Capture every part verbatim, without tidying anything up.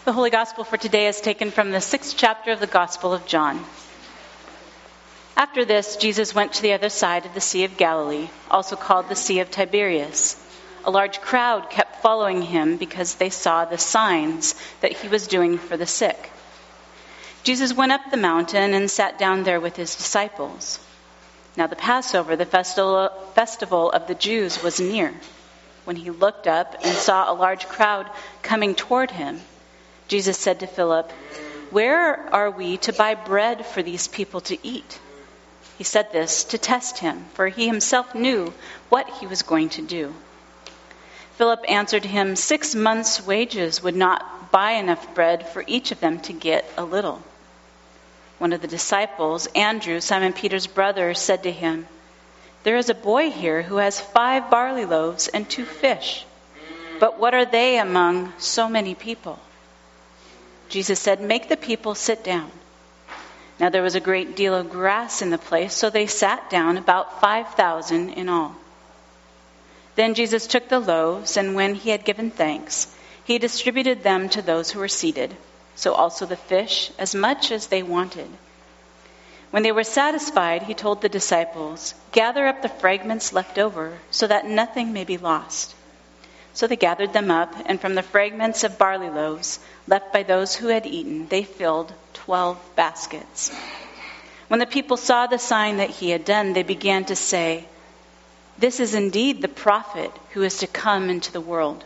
The Holy Gospel for today is taken from the sixth chapter of the Gospel of John. After this, Jesus went to the other side of the Sea of Galilee, also called the Sea of Tiberias. A large crowd kept following him because they saw the signs that he was doing for the sick. Jesus went up the mountain and sat down there with his disciples. Now the Passover, the festival festival of the Jews, was near. When he looked up and saw a large crowd coming toward him, Jesus said to Philip, "Where are we to buy bread for these people to eat?" He said this to test him, for he himself knew what he was going to do. Philip answered him, Six months' wages would not buy enough bread for each of them to get a little. One of the disciples, Andrew, Simon Peter's brother, said to him, "There is a boy here who has five barley loaves and two fish. But what are they among so many people?" Jesus said, "Make the people sit down." Now there was a great deal of grass in the place, so they sat down, about five thousand in all. Then Jesus took the loaves, and when he had given thanks, he distributed them to those who were seated, so also the fish, as much as they wanted. When they were satisfied, he told the disciples, "Gather up the fragments left over, so that nothing may be lost." So they gathered them up, and from the fragments of barley loaves left by those who had eaten, they filled twelve baskets. When the people saw the sign that he had done, they began to say, "This is indeed the prophet who is to come into the world."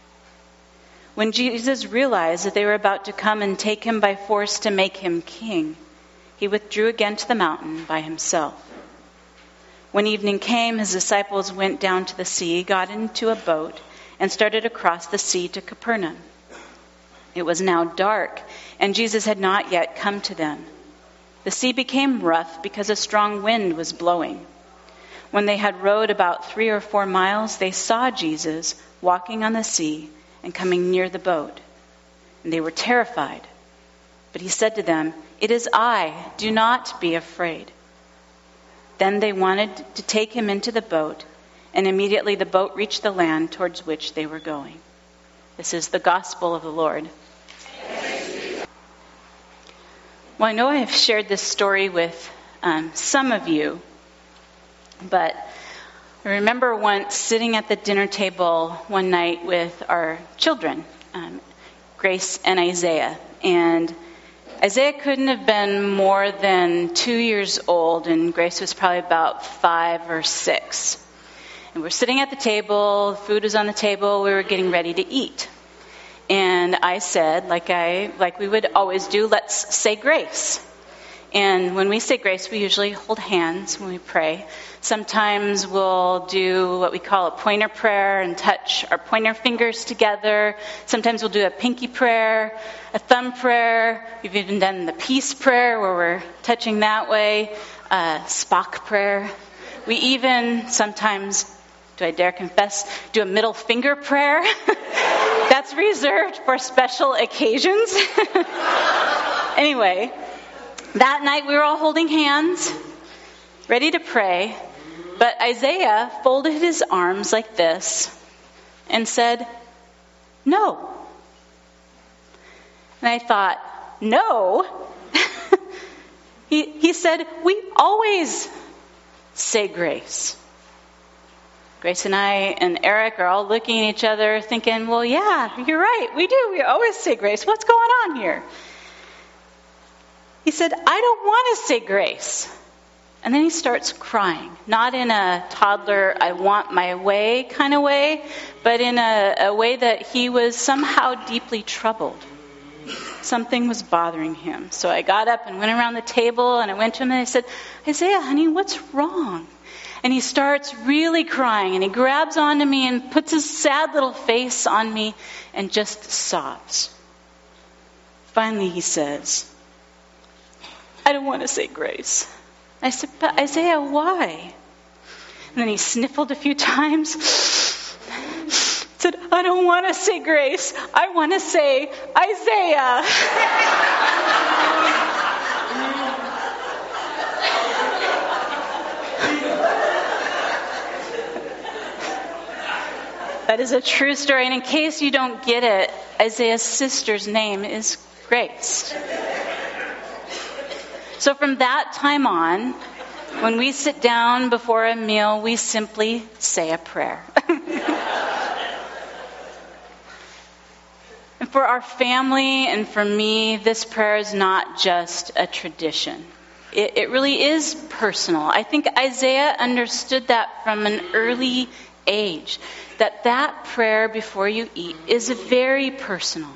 When Jesus realized that they were about to come and take him by force to make him king, he withdrew again to the mountain by himself. When evening came, his disciples went down to the sea, got into a boat, and started across the sea to Capernaum. It was now dark, and Jesus had not yet come to them. The sea became rough because a strong wind was blowing. When they had rowed about three or four miles, they saw Jesus walking on the sea and coming near the boat. And they were terrified. But he said to them, "It is I, do not be afraid." Then they wanted to take him into the boat, and immediately the boat reached the land towards which they were going. This is the gospel of the Lord. Well, I know I have shared this story with um, some of you, but I remember once sitting at the dinner table one night with our children, um, Grace and Isaiah. And Isaiah couldn't have been more than two years old, and Grace was probably about five or six. And we're sitting at the table, the food was on the table, we were getting ready to eat. And I said, like I like we would always do, let's say grace. And when we say grace, we usually hold hands when we pray. Sometimes we'll do what we call a pointer prayer and touch our pointer fingers together. Sometimes we'll do a pinky prayer, a thumb prayer. We've even done the peace prayer where we're touching that way, uh, Spock prayer. We even sometimes, do I dare confess, do a middle finger prayer. That's reserved for special occasions. Anyway, that night we were all holding hands, ready to pray, but Isaiah folded his arms like this and said, "No." And I thought, "No?" he, he said, "We always say grace." Grace and I and Eric are all looking at each other thinking, well, yeah, you're right. We do. We always say grace. What's going on here? He said, "I don't want to say grace." And then he starts crying, not in a toddler, I want my way kind of way, but in a, a way that he was somehow deeply troubled. Something was bothering him. So I got up and went around the table and I went to him and I said, "Isaiah, honey, what's wrong?" And he starts really crying, and he grabs onto me and puts his sad little face on me and just sobs. Finally he says, "I don't want to say grace." I said, "But Isaiah, why?" And then he sniffled a few times, said, "I don't want to say grace. I want to say Isaiah." That is a true story. And in case you don't get it, Isaiah's sister's name is Grace. So from that time on, when we sit down before a meal, we simply say a prayer. And for our family and for me, this prayer is not just a tradition. It, it really is personal. I think Isaiah understood that from an early age, that that prayer before you eat is very personal.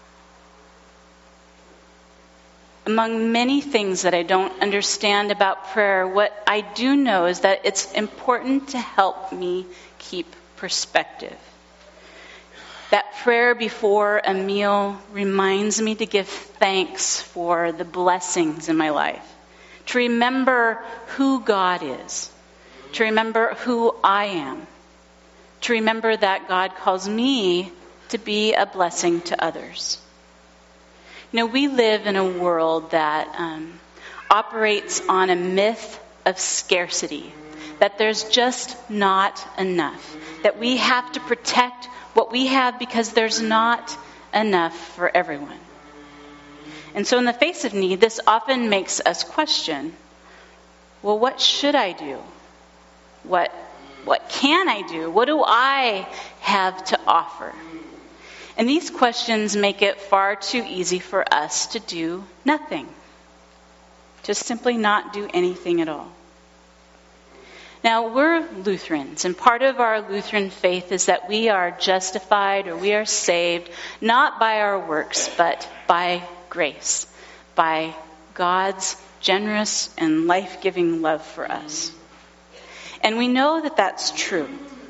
Among many things that I don't understand about prayer, what I do know is that it's important to help me keep perspective. That prayer before a meal reminds me to give thanks for the blessings in my life, to remember who God is, to remember who I am, to remember that God calls me to be a blessing to others. You know, we live in a world that um, operates on a myth of scarcity, that there's just not enough, that we have to protect what we have because there's not enough for everyone. And so in the face of need, this often makes us question, well, what should I do? What, what can I do? What do I have to offer? And these questions make it far too easy for us to do nothing. Just simply not do anything at all. Now, we're Lutherans, and part of our Lutheran faith is that we are justified or we are saved not by our works, but by grace, by God's generous and life-giving love for us. And we know that that's true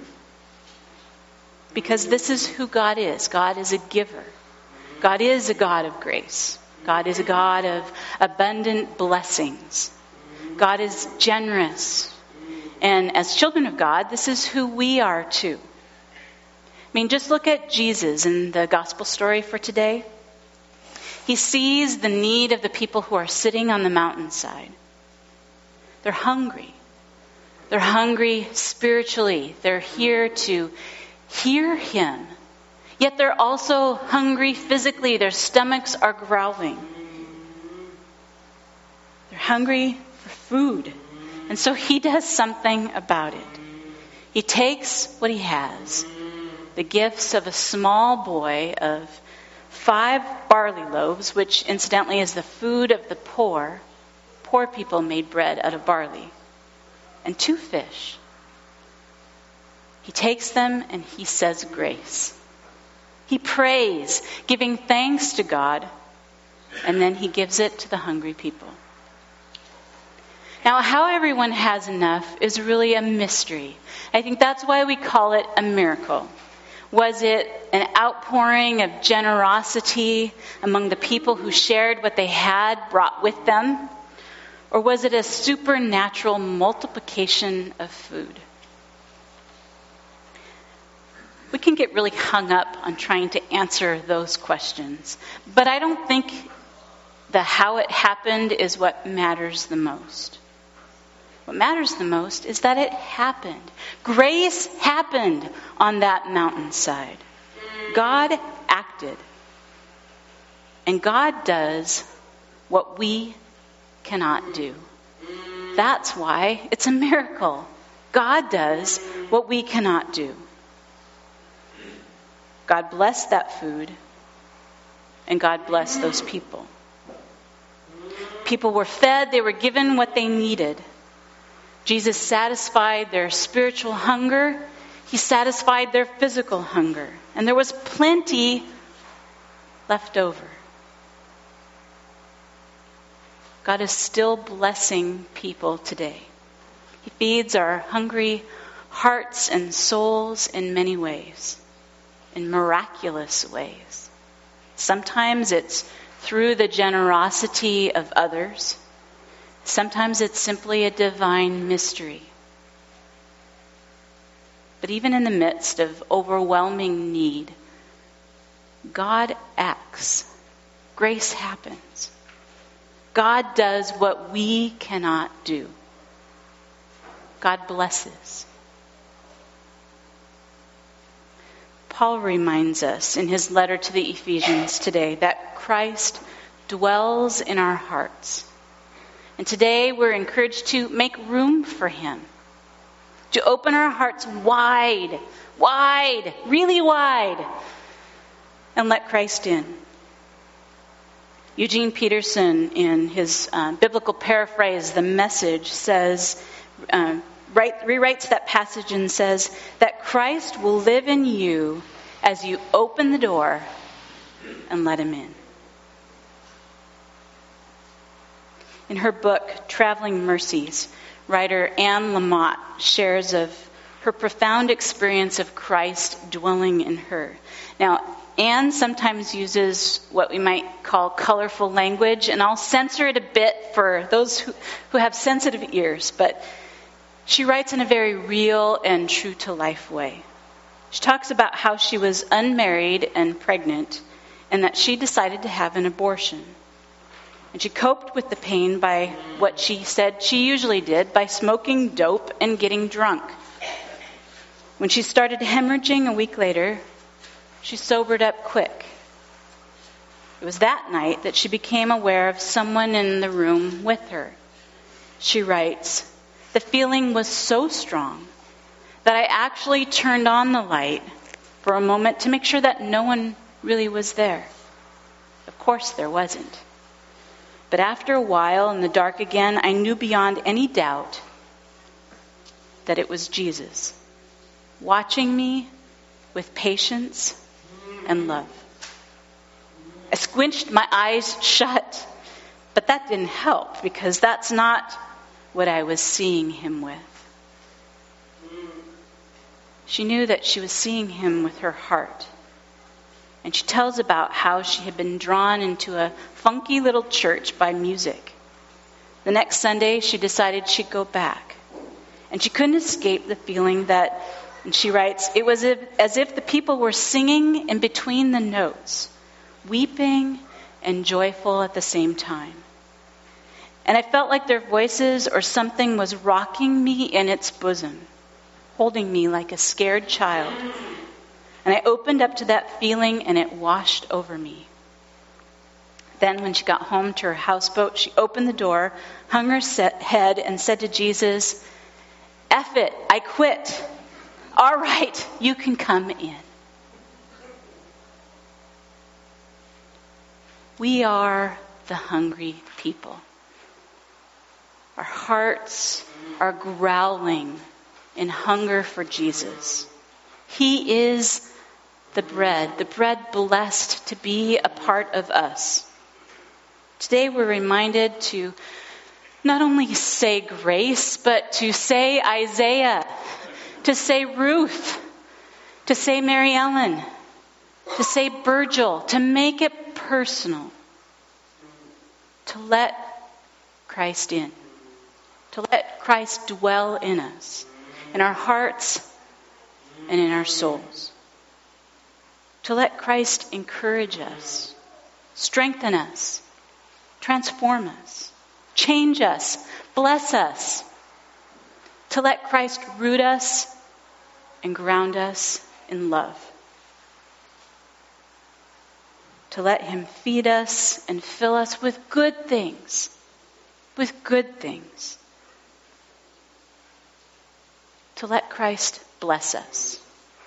because this is who God is. God is a giver. God is a God of grace. God is a God of abundant blessings. God is generous. And as children of God, this is who we are too. I mean, just look at Jesus in the gospel story for today. He sees the need of the people who are sitting on the mountainside. They're hungry. They're hungry spiritually. They're here to hear him. Yet they're also hungry physically. Their stomachs are growling. They're hungry for food. And so he does something about it. He takes what he has, the gifts of a small boy of five barley loaves, which incidentally is the food of the poor. Poor people made bread out of barley. And two fish. He takes them and he says grace. He prays, giving thanks to God, and then he gives it to the hungry people. Now, how everyone has enough is really a mystery. I think that's why we call it a miracle. Was it an outpouring of generosity among the people who shared what they had brought with them? Or was it a supernatural multiplication of food? We can get really hung up on trying to answer those questions. But I don't think the how it happened is what matters the most. What matters the most is that it happened. Grace happened on that mountainside. God acted. And God does what we cannot do. That's why it's a miracle. God does what we cannot do. God blessed that food, and God blessed those people. People were fed, they were given what they needed. Jesus satisfied their spiritual hunger. He satisfied their physical hunger. And there was plenty left over. God is still blessing people today. He feeds our hungry hearts and souls in many ways, in miraculous ways. Sometimes it's through the generosity of others. Sometimes it's simply a divine mystery. But even in the midst of overwhelming need, God acts. Grace happens. God does what we cannot do. God blesses. Paul reminds us in his letter to the Ephesians today that Christ dwells in our hearts. And today we're encouraged to make room for him, to open our hearts wide, wide, really wide, and let Christ in. Eugene Peterson, in his uh, biblical paraphrase, The Message, says, uh, write, rewrites that passage and says that Christ will live in you as you open the door and let him in. In her book, Traveling Mercies, writer Anne Lamott shares of her profound experience of Christ dwelling in her. Now, Anne sometimes uses what we might call colorful language, and I'll censor it a bit for those who, who have sensitive ears, but she writes in a very real and true-to-life way. She talks about how she was unmarried and pregnant, and that she decided to have an abortion. And she coped with the pain by what she said she usually did, by smoking dope and getting drunk. When she started hemorrhaging a week later, she sobered up quick. It was that night that she became aware of someone in the room with her. She writes, "The feeling was so strong that I actually turned on the light for a moment to make sure that no one really was there. Of course there wasn't. But after a while, in the dark again, I knew beyond any doubt that it was Jesus, watching me with patience and love. I squinched my eyes shut, but that didn't help because that's not what I was seeing him with." She knew that she was seeing him with her heart. And she tells about how she had been drawn into a funky little church by music. The next Sunday, she decided she'd go back. And she couldn't escape the feeling that, and she writes, it was as if the people were singing in between the notes, weeping and joyful at the same time. And I felt like their voices or something was rocking me in its bosom, holding me like a scared child. And I opened up to that feeling and it washed over me. Then when she got home to her houseboat, she opened the door, hung her head and said to Jesus, "Eff it, I quit. All right, you can come in." We are the hungry people. Our hearts are growling in hunger for Jesus. He is the bread, the bread blessed to be a part of us. Today we're reminded to not only say grace, but to say Isaiah, to say Ruth, to say Mary Ellen, to say Virgil, to make it personal, to let Christ in, to let Christ dwell in us, in our hearts and in our souls. To let Christ encourage us, strengthen us, transform us, change us, bless us. To let Christ root us and ground us in love. To let him feed us and fill us with good things, with good things. To let Christ bless us.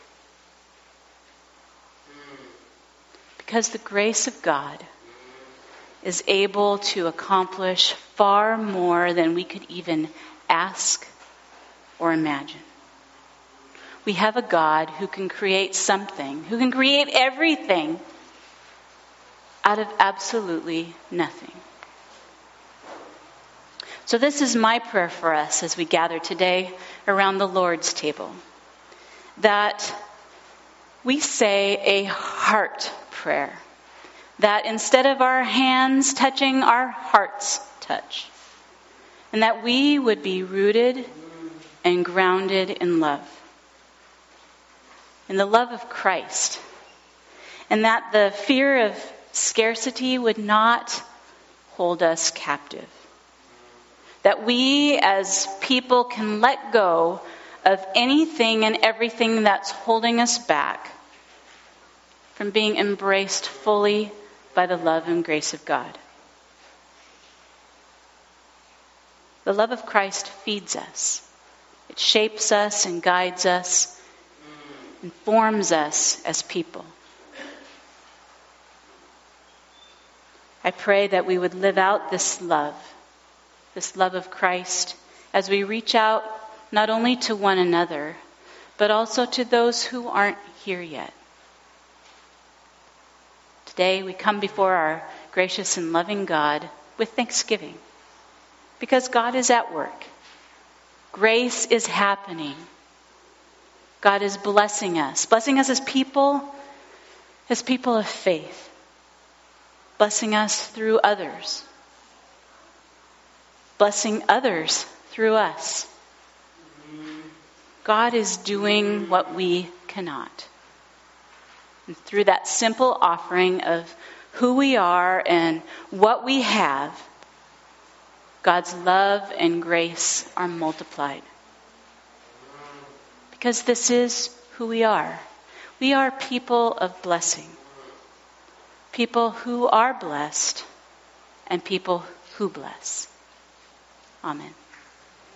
Because the grace of God is able to accomplish far more than we could even ask or imagine. We have a God who can create something, who can create everything out of absolutely nothing. So this is my prayer for us as we gather today around the Lord's table. That we say a heart prayer. That instead of our hands touching, our hearts touch. And that we would be rooted and grounded in love. In the love of Christ. And that the fear of scarcity would not hold us captive. That we as people can let go of anything and everything that's holding us back from being embraced fully by the love and grace of God. The love of Christ feeds us. It shapes us and guides us and forms us as people. I pray that we would live out this love, this love of Christ, as we reach out not only to one another, but also to those who aren't here yet. Today we come before our gracious and loving God with thanksgiving, because God is at work. Grace is happening. God is blessing us, blessing us as people, as people of faith, blessing us through others, blessing others through us. God is doing what we cannot. And through that simple offering of who we are and what we have, God's love and grace are multiplied. Because this is who we are. We are people of blessing. People who are blessed and people who bless. Amen.